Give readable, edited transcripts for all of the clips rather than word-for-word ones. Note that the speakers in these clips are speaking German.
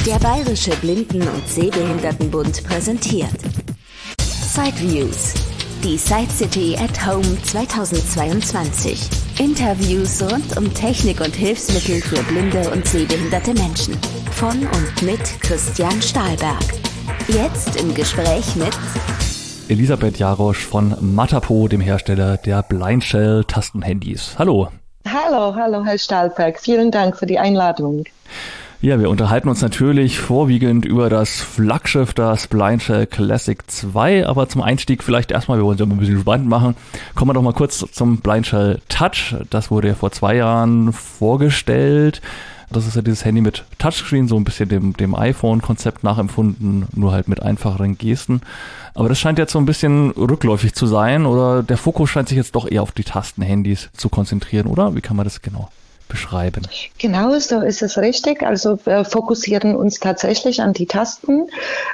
Der Bayerische Blinden- und Sehbehindertenbund präsentiert Sideviews, die Side City at Home 2022. Interviews rund um Technik und Hilfsmittel für blinde und sehbehinderte Menschen. Von und mit Christian Stahlberg. Jetzt im Gespräch mit Elisabeth Jarosch von Matapo, dem Hersteller der Blindshell-Tastenhandys. Hallo. Hallo, Herr Stahlberg. Vielen Dank für die Einladung. Ja, wir unterhalten uns natürlich vorwiegend über das Flaggschiff, das Blindshell Classic 2, aber zum Einstieg vielleicht erstmal, wir wollen es ja ein bisschen spannend machen, kommen wir doch mal kurz zum Blindshell Touch. Das wurde ja vor 2 Jahren vorgestellt. Das ist ja dieses Handy mit Touchscreen, so ein bisschen dem iPhone-Konzept nachempfunden, nur halt mit einfacheren Gesten. Aber das scheint jetzt so ein bisschen rückläufig zu sein, oder der Fokus scheint sich jetzt doch eher auf die Tastenhandys zu konzentrieren, oder? Wie kann man das genau beschreiben? Genau, so ist es richtig. Also wir fokussieren uns tatsächlich an die Tasten.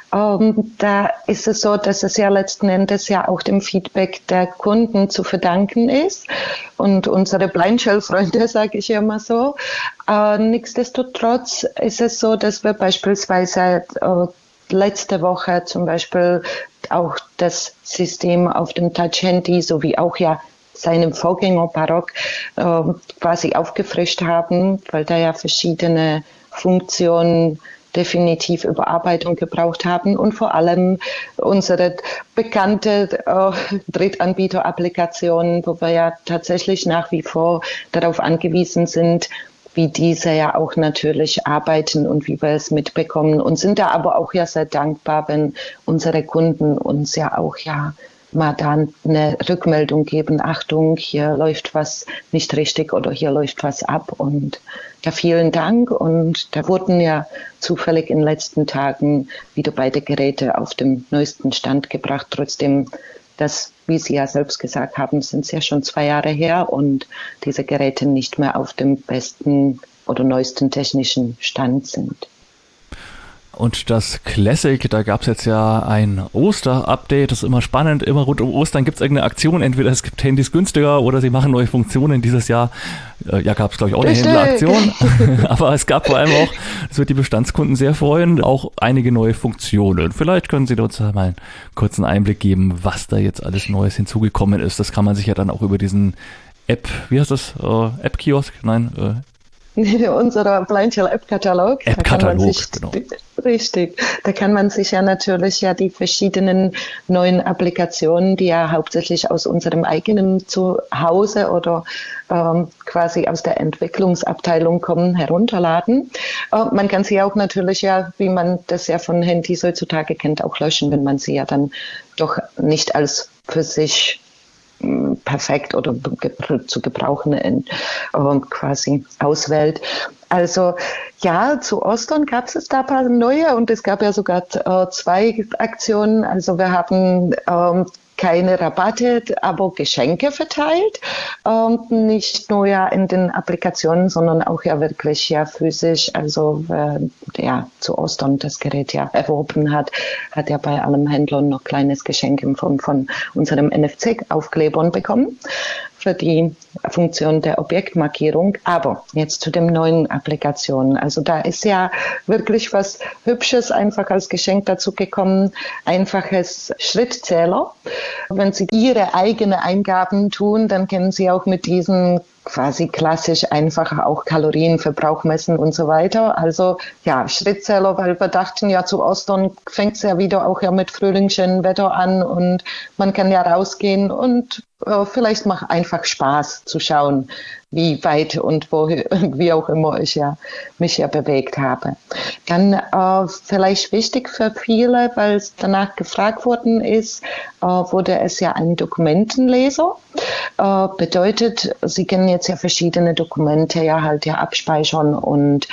Da ist es so, dass es ja letzten Endes ja auch dem Feedback der Kunden zu verdanken ist. Und unsere Blindshell-Freunde, sage ich ja mal so. Nichtsdestotrotz ist es so, dass wir beispielsweise letzte Woche zum Beispiel auch das System auf dem Touch-Handy sowie auch ja seinem Vorgänger Barock quasi aufgefrischt haben, weil da ja verschiedene Funktionen definitiv Überarbeitung gebraucht haben und vor allem unsere bekannte Drittanbieter-Applikationen, wo wir ja tatsächlich nach wie vor darauf angewiesen sind, wie diese ja auch natürlich arbeiten und wie wir es mitbekommen und sind da aber auch ja sehr dankbar, wenn unsere Kunden uns ja auch ja mal dann eine Rückmeldung geben, Achtung, hier läuft was nicht richtig oder hier läuft was ab und ja, vielen Dank und da wurden ja zufällig in den letzten Tagen wieder beide Geräte auf dem neuesten Stand gebracht, trotzdem das, wie Sie ja selbst gesagt haben, sind es ja schon 2 Jahre her und diese Geräte nicht mehr auf dem besten oder neuesten technischen Stand sind. Und das Classic, da gab es jetzt ja ein Oster-Update, das ist immer spannend, immer rund um Ostern gibt es irgendeine Aktion, entweder es gibt Handys günstiger oder sie machen neue Funktionen. Dieses Jahr gab es glaube ich auch eine Händleraktion, aber es gab vor allem auch, das wird die Bestandskunden sehr freuen, auch einige neue Funktionen. Vielleicht können Sie uns da mal einen kurzen Einblick geben, was da jetzt alles Neues hinzugekommen ist. Das kann man sich ja dann auch über diesen App, wie heißt das, App-Kiosk? Nein, unserer Blindshell-App-Katalog. App-Katalog, genau. Richtig. Da kann man sich ja natürlich ja die verschiedenen neuen Applikationen, die ja hauptsächlich aus unserem eigenen Zuhause oder quasi aus der Entwicklungsabteilung kommen, herunterladen. Man kann sie auch natürlich ja, wie man das ja von Handys heutzutage kennt, auch löschen, wenn man sie ja dann doch nicht als für sich perfekt oder zu gebrauchen quasi auswählt. Also ja, zu Ostern gab es da ein paar neue und es gab ja sogar 2 Aktionen. Also wir haben keine Rabatte, aber Geschenke verteilt. Nicht nur ja in den Applikationen, sondern auch ja wirklich ja physisch. Also wer ja zu Ostern das Gerät ja erworben hat ja bei allem Händler noch kleines Geschenk in Form von unserem NFC-Aufklebern bekommen für die Funktion der Objektmarkierung. Aber jetzt zu den neuen Applikationen. Also da ist ja wirklich was Hübsches einfach als Geschenk dazu gekommen. Einfaches Schrittzähler. Wenn Sie Ihre eigenen Eingaben tun, dann können Sie auch mit diesen quasi klassisch einfach auch Kalorienverbrauch messen und so weiter. Also ja, Schrittzähler, weil wir dachten ja zu Ostern fängt es ja wieder auch ja mit frühlingsschönem Wetter an und man kann ja rausgehen und vielleicht macht einfach Spaß zu schauen, wie weit und wo, wie auch immer ich ja mich ja bewegt habe. Dann vielleicht wichtig für viele, weil es danach gefragt worden ist, wurde es ja ein Dokumentenleser. Bedeutet, Sie können jetzt ja verschiedene Dokumente ja halt ja abspeichern und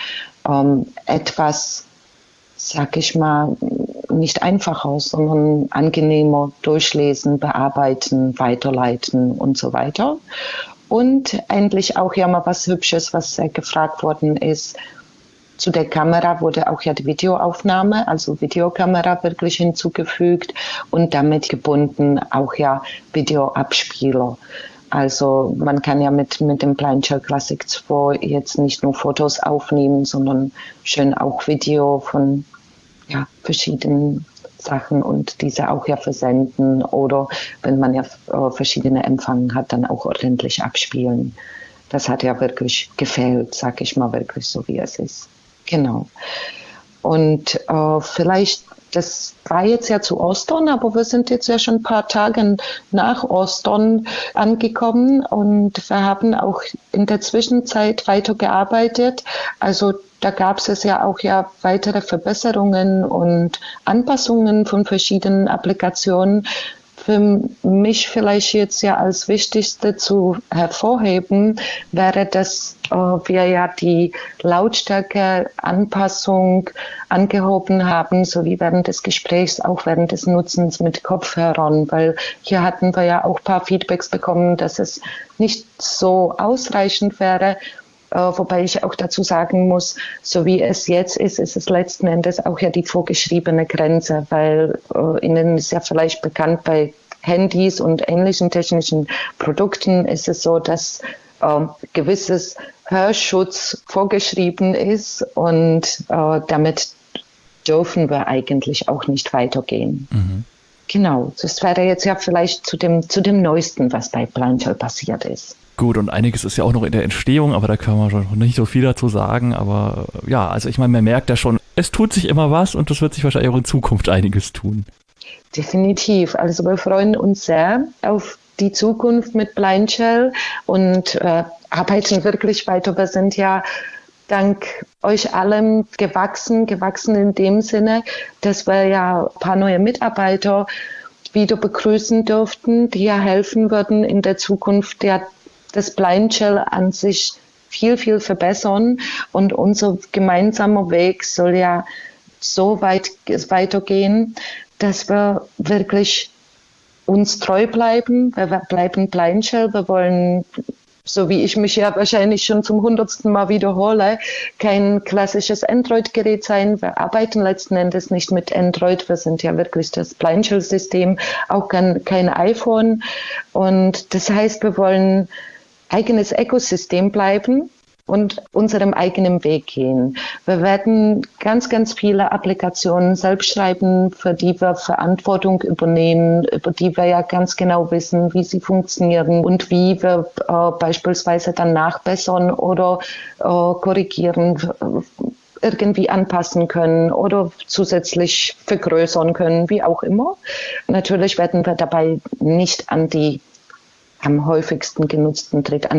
etwas, sag ich mal, nicht einfacher, sondern angenehmer durchlesen, bearbeiten, weiterleiten und so weiter. Und endlich auch ja mal was Hübsches, was gefragt worden ist. Zu der Kamera wurde auch ja die Videoaufnahme, also Videokamera wirklich hinzugefügt und damit gebunden auch ja Videoabspieler. Also man kann ja mit dem Blindshell Classic 2 jetzt nicht nur Fotos aufnehmen, sondern schön auch Video von verschiedenen Sachen und diese auch ja versenden oder wenn man ja verschiedene Empfang hat, dann auch ordentlich abspielen. Das hat ja wirklich gefehlt, sag ich mal wirklich so, wie es ist. Genau. Und vielleicht, das war jetzt ja zu Ostern, aber wir sind jetzt ja schon ein paar Tage nach Ostern angekommen und wir haben auch in der Zwischenzeit weitergearbeitet. Also da gab es ja auch weitere Verbesserungen und Anpassungen von verschiedenen Applikationen. Für mich vielleicht jetzt ja als Wichtigste zu hervorheben wäre, dass wir ja die Lautstärke-Anpassung angehoben haben, sowie während des Gesprächs, auch während des Nutzens mit Kopfhörern, weil hier hatten wir ja auch ein paar Feedbacks bekommen, dass es nicht so ausreichend wäre. Wobei ich auch dazu sagen muss, so wie es jetzt ist es letzten Endes auch ja die vorgeschriebene Grenze, weil Ihnen ist ja vielleicht bekannt, bei Handys und ähnlichen technischen Produkten ist es so, dass gewisses Hörschutz vorgeschrieben ist und damit dürfen wir eigentlich auch nicht weitergehen. Mhm. Genau, das wäre jetzt ja vielleicht zu dem Neuesten, was bei Blindshell passiert ist. Gut, und einiges ist ja auch noch in der Entstehung, aber da kann man schon nicht so viel dazu sagen. Aber ja, also ich meine, man merkt ja schon, es tut sich immer was und es wird sich wahrscheinlich auch in Zukunft einiges tun. Definitiv. Also wir freuen uns sehr auf die Zukunft mit Blindshell und arbeiten wirklich weiter. Wir sind ja dank euch allem gewachsen in dem Sinne, dass wir ja ein paar neue Mitarbeiter wieder begrüßen dürften, die ja helfen würden in der Zukunft das Blindshell an sich viel, viel verbessern. Und unser gemeinsamer Weg soll ja so weit weitergehen, dass wir wirklich uns treu bleiben. Wir bleiben Blindshell. Wir wollen, so wie ich mich ja wahrscheinlich schon zum 100. Mal wiederhole, kein klassisches Android-Gerät sein. Wir arbeiten letzten Endes nicht mit Android. Wir sind ja wirklich das Blindshell-System, auch kein iPhone. Und das heißt, wir wollen eigenes Ökosystem bleiben und unserem eigenen Weg gehen. Wir werden ganz, ganz viele Applikationen selbst schreiben, für die wir Verantwortung übernehmen, über die wir ja ganz genau wissen, wie sie funktionieren und wie wir beispielsweise dann nachbessern oder korrigieren, irgendwie anpassen können oder zusätzlich vergrößern können, wie auch immer. Natürlich werden wir dabei nicht an die am häufigsten genutzten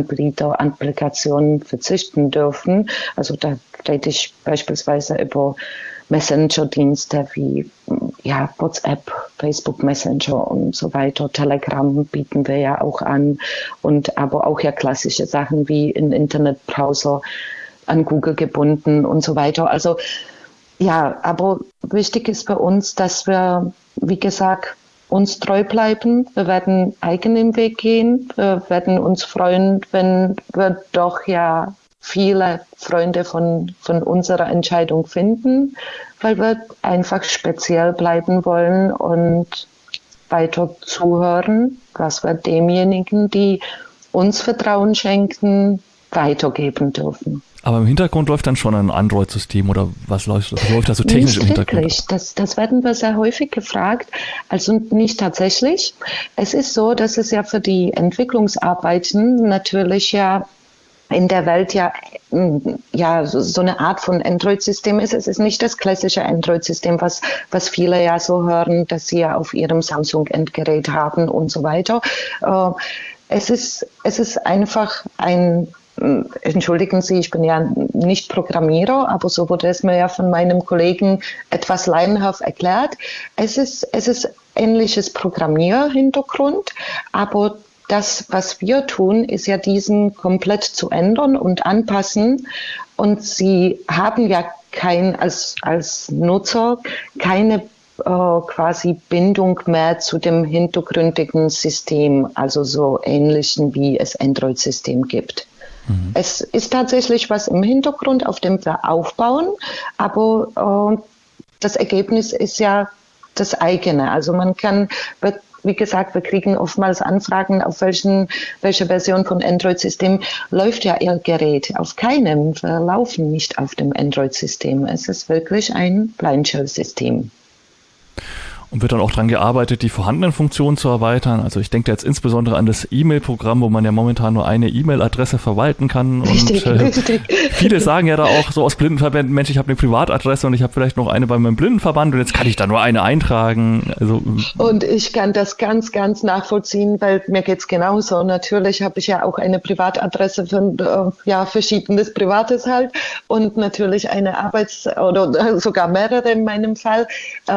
Drittanbieter-Applikationen verzichten dürfen. Also da rede ich beispielsweise über Messenger-Dienste wie WhatsApp, Facebook Messenger und so weiter. Telegram bieten wir ja auch an und aber auch ja klassische Sachen wie in Internetbrowser an Google gebunden und so weiter. Also ja, aber wichtig ist für uns, dass wir, wie gesagt, uns treu bleiben. Wir werden eigenen Weg gehen. Wir werden uns freuen, wenn wir doch ja viele Freunde von unserer Entscheidung finden, weil wir einfach speziell bleiben wollen und weiter zuhören, was wir demjenigen, die uns Vertrauen schenken, weitergeben dürfen. Aber im Hintergrund läuft dann schon ein Android-System oder was läuft da so technisch im Hintergrund? Nicht wirklich. Das werden wir sehr häufig gefragt. Also nicht tatsächlich. Es ist so, dass es ja für die Entwicklungsarbeiten natürlich ja in der Welt ja so eine Art von Android-System ist. Es ist nicht das klassische Android-System, was viele ja so hören, dass sie ja auf ihrem Samsung-Endgerät haben und so weiter. Es ist einfach entschuldigen Sie, ich bin ja nicht Programmierer, aber so wurde es mir ja von meinem Kollegen etwas laienhaft erklärt. Es ist ähnliches Programmierhintergrund, aber das, was wir tun, ist ja diesen komplett zu ändern und anpassen. Und Sie haben ja als Nutzer keine quasi Bindung mehr zu dem hintergründigen System, also so ähnlichen wie es Android-System gibt. Mhm. Es ist tatsächlich was im Hintergrund, auf dem wir aufbauen, aber das Ergebnis ist ja das eigene. Also wie gesagt, wir kriegen oftmals Anfragen, auf welche Version von Android-System läuft ja Ihr Gerät. Auf keinem. Wir laufen nicht auf dem Android-System. Es ist wirklich ein Blind Shell-System. Und wird dann auch daran gearbeitet, die vorhandenen Funktionen zu erweitern. Also ich denke jetzt insbesondere an das E-Mail-Programm, wo man ja momentan nur eine E-Mail-Adresse verwalten kann. Richtig, richtig. Viele sagen ja da auch so aus Blindenverbänden, Mensch, ich habe eine Privatadresse und ich habe vielleicht noch eine bei meinem Blindenverband und jetzt kann ich da nur eine eintragen. Also, und ich kann das ganz, ganz nachvollziehen, weil mir geht's genauso. Natürlich habe ich ja auch eine Privatadresse für verschiedenes Privates halt und natürlich eine oder sogar mehrere in meinem Fall.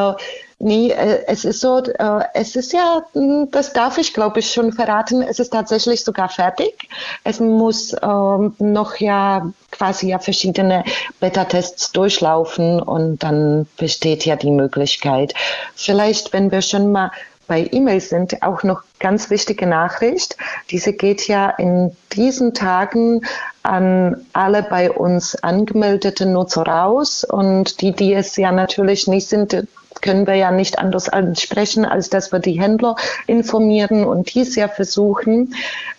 Nee, es ist so, es ist ja, das darf ich glaube ich schon verraten, es ist tatsächlich sogar fertig. Es muss noch quasi verschiedene Beta-Tests durchlaufen und dann besteht ja die Möglichkeit. Vielleicht, wenn wir schon mal bei E-Mails sind, auch noch ganz wichtige Nachricht. Diese geht ja in diesen Tagen an alle bei uns angemeldeten Nutzer raus und die es ja natürlich nicht sind, können wir ja nicht anders ansprechen, als dass wir die Händler informieren und dies ja versuchen.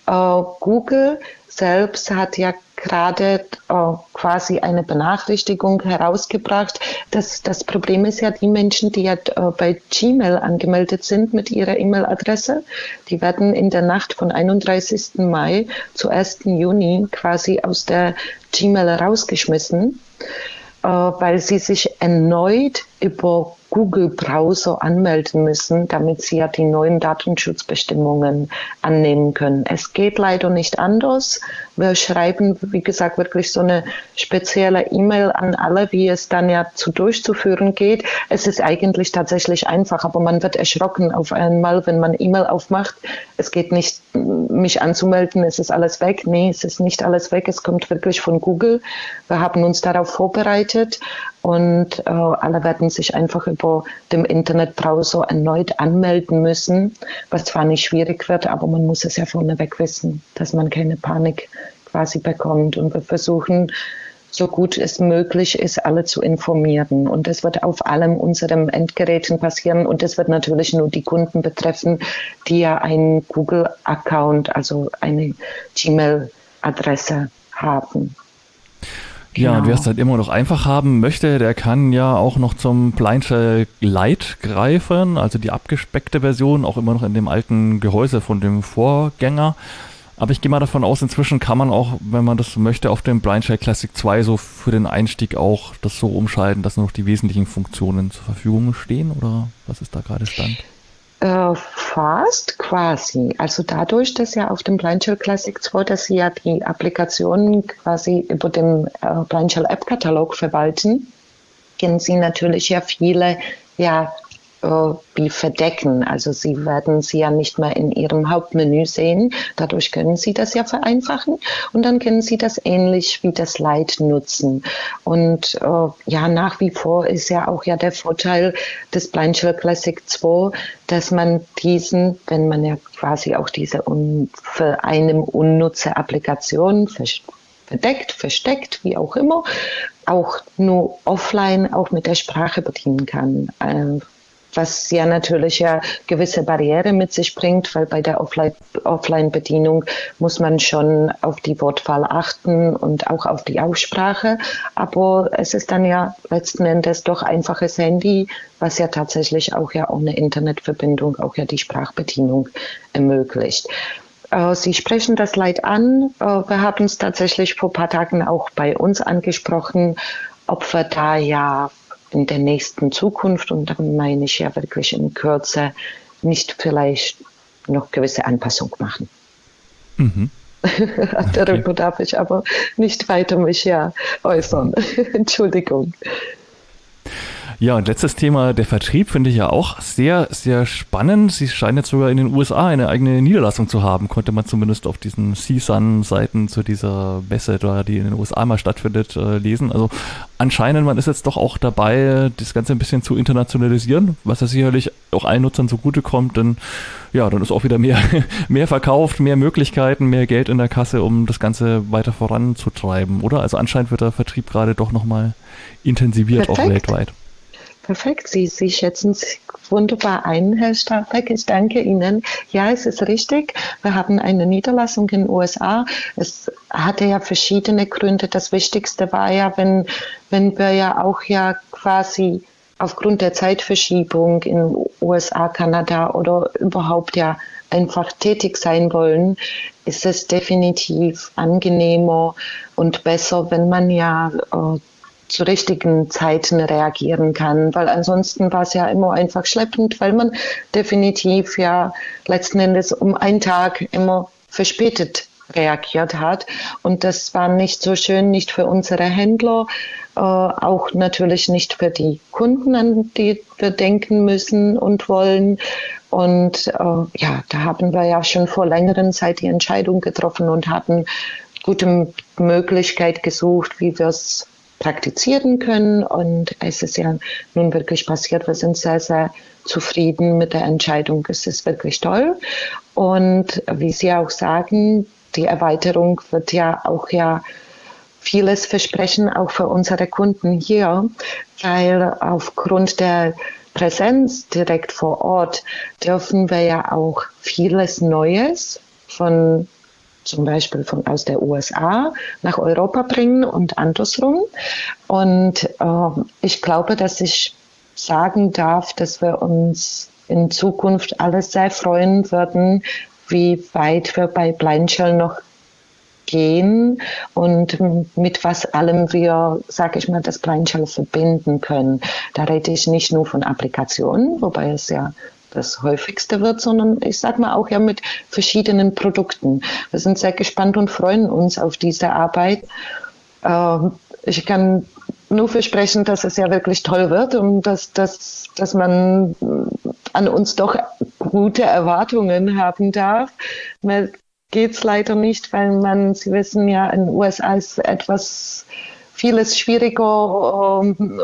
Google selbst hat ja gerade quasi eine Benachrichtigung herausgebracht, dass das Problem ist ja, die Menschen, die ja bei Gmail angemeldet sind mit ihrer E-Mail-Adresse, die werden in der Nacht von 31. Mai zu 1. Juni quasi aus der Gmail rausgeschmissen, weil sie sich erneut über Google-Browser anmelden müssen, damit sie ja die neuen Datenschutzbestimmungen annehmen können. Es geht leider nicht anders. Wir schreiben, wie gesagt, wirklich so eine spezielle E-Mail an alle, wie es dann ja durchzuführen geht. Es ist eigentlich tatsächlich einfach, aber man wird erschrocken auf einmal, wenn man E-Mail aufmacht. Es geht nicht, mich anzumelden, es ist alles weg. Nee, es ist nicht alles weg. Es kommt wirklich von Google. Wir haben uns darauf vorbereitet und alle werden sich einfach über dem Internetbrowser erneut anmelden müssen, was zwar nicht schwierig wird, aber man muss es ja vorneweg wissen, dass man keine Panik quasi bekommt. Und wir versuchen, so gut es möglich ist, alle zu informieren. Und das wird auf allen unseren Endgeräten passieren. Und das wird natürlich nur die Kunden betreffen, die ja einen Google-Account, also eine Gmail-Adresse haben. Ja, und wer es halt immer noch einfach haben möchte, der kann ja auch noch zum Blind Shell Lite greifen, also die abgespeckte Version, auch immer noch in dem alten Gehäuse von dem Vorgänger. Aber ich gehe mal davon aus, inzwischen kann man auch, wenn man das möchte, auf dem Blind Shell Classic 2 so für den Einstieg auch das so umschalten, dass nur noch die wesentlichen Funktionen zur Verfügung stehen, oder was ist da gerade Stand? Fast quasi. Also dadurch, dass ja auf dem Blind Shell Classic 2, dass sie ja die Applikationen quasi über den Blind Shell App Katalog verwalten, können sie natürlich ja viele wie verdecken. Also sie werden sie ja nicht mehr in ihrem Hauptmenü sehen. Dadurch können sie das ja vereinfachen und dann können sie das ähnlich wie das Lite nutzen. Und nach wie vor ist ja auch der Vorteil des Blind Shell Classic 2, dass man diesen, wenn man ja quasi auch diese für einen unnutze Applikation verdeckt, versteckt, wie auch immer, auch nur offline auch mit der Sprache bedienen kann. Was ja natürlich gewisse Barriere mit sich bringt, weil bei der Offline-Bedienung muss man schon auf die Wortwahl achten und auch auf die Aussprache. Aber es ist dann ja letzten Endes doch einfaches Handy, was ja tatsächlich auch ohne Internetverbindung auch die Sprachbedienung ermöglicht. Sie sprechen das Lite an. Wir haben es tatsächlich vor ein paar Tagen auch bei uns angesprochen, ob wir da in der nächsten Zukunft, und dann meine ich ja wirklich in Kürze, nicht vielleicht noch gewisse Anpassung machen. Mhm. Darüber darf ich aber nicht weiter mich äußern. Entschuldigung. Ja, und letztes Thema, der Vertrieb, finde ich ja auch sehr, sehr spannend. Sie scheinen jetzt sogar in den USA eine eigene Niederlassung zu haben, konnte man zumindest auf diesen CSUN-Seiten zu dieser Messe, die in den USA mal stattfindet, lesen. Also anscheinend, man ist jetzt doch auch dabei, das Ganze ein bisschen zu internationalisieren, was ja sicherlich auch allen Nutzern zugutekommt, denn ja, dann ist auch wieder mehr verkauft, mehr Möglichkeiten, mehr Geld in der Kasse, um das Ganze weiter voranzutreiben, oder? Also anscheinend wird der Vertrieb gerade doch nochmal intensiviert, auch weltweit. Perfekt, Sie schätzen es wunderbar ein, Herr Stahlberg. Ich danke Ihnen. Ja, es ist richtig. Wir haben eine Niederlassung in den USA. Es hatte ja verschiedene Gründe. Das Wichtigste war ja, wenn wir ja auch ja quasi aufgrund der Zeitverschiebung in USA, Kanada oder überhaupt ja einfach tätig sein wollen, ist es definitiv angenehmer und besser, wenn man ja zu richtigen Zeiten reagieren kann, weil ansonsten war es ja immer einfach schleppend, weil man definitiv ja letzten Endes um einen Tag immer verspätet reagiert hat und das war nicht so schön, nicht für unsere Händler, auch natürlich nicht für die Kunden, an die wir denken müssen und wollen. Und ja, da haben wir ja schon vor längerem Zeit die Entscheidung getroffen und hatten gute Möglichkeit gesucht, wie wir es praktizieren können. Und es ist ja nun wirklich passiert. Wir sind sehr, sehr zufrieden mit der Entscheidung. Es ist wirklich toll. Und wie Sie auch sagen, die Erweiterung wird ja auch ja vieles versprechen, auch für unsere Kunden hier, weil aufgrund der Präsenz direkt vor Ort dürfen wir ja auch vieles Neues von zum Beispiel aus der USA nach Europa bringen und andersrum. Und ich glaube, dass ich sagen darf, dass wir uns in Zukunft alle sehr freuen würden, wie weit wir bei Blind Shell noch gehen und mit was allem wir, sage ich mal, das Blind Shell verbinden können. Da rede ich nicht nur von Applikationen, wobei es ja das häufigste wird, sondern ich sage mal auch ja mit verschiedenen Produkten. Wir sind sehr gespannt und freuen uns auf diese Arbeit. Ich kann nur versprechen, dass es ja wirklich toll wird und dass man an uns doch gute Erwartungen haben darf. Mir geht's leider nicht, weil Sie wissen ja, in den USA ist vieles schwieriger,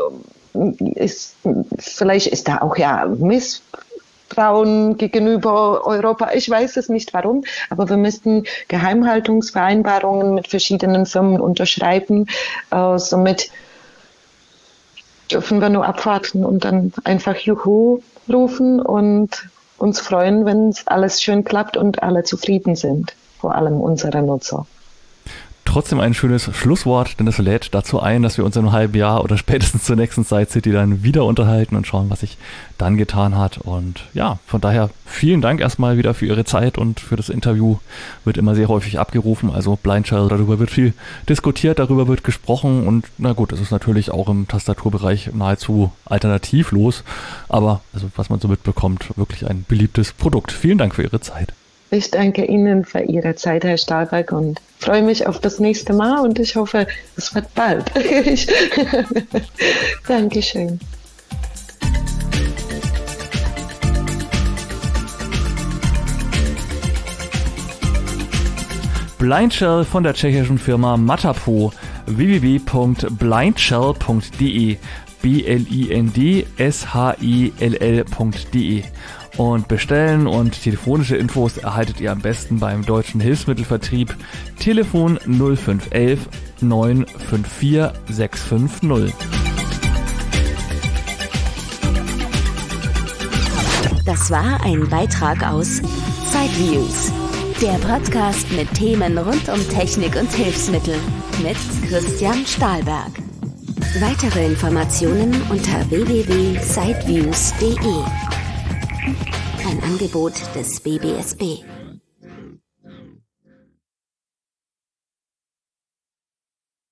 vielleicht ist da auch ja Misstrauen gegenüber Europa. Ich weiß es nicht warum, aber wir müssten Geheimhaltungsvereinbarungen mit verschiedenen Firmen unterschreiben. Somit dürfen wir nur abwarten und dann einfach Juhu rufen und uns freuen, wenn alles schön klappt und alle zufrieden sind, vor allem unsere Nutzer. Trotzdem ein schönes Schlusswort, denn es lädt dazu ein, dass wir uns in einem halben Jahr oder spätestens zur nächsten Side City dann wieder unterhalten und schauen, was sich dann getan hat. Und ja, von daher vielen Dank erstmal wieder für Ihre Zeit und für das Interview. Wird immer sehr häufig abgerufen, also Blind Shell, darüber wird viel diskutiert, darüber wird gesprochen und na gut, es ist natürlich auch im Tastaturbereich nahezu alternativlos, aber also was man so mitbekommt, wirklich ein beliebtes Produkt. Vielen Dank für Ihre Zeit. Ich danke Ihnen für Ihre Zeit, Herr Stahlberg, und freue mich auf das nächste Mal und ich hoffe, es wird bald. Dankeschön. Blind Shell von der tschechischen Firma Matapo, www.blindshell.de, blindshell.de. Und bestellen und telefonische Infos erhaltet ihr am besten beim Deutschen Hilfsmittelvertrieb, Telefon 0511 954 650. Das war ein Beitrag aus Sideviews, der Podcast mit Themen rund um Technik und Hilfsmittel mit Christian Stahlberg. Weitere Informationen unter www.sideviews.de. Ein Angebot des BBSB.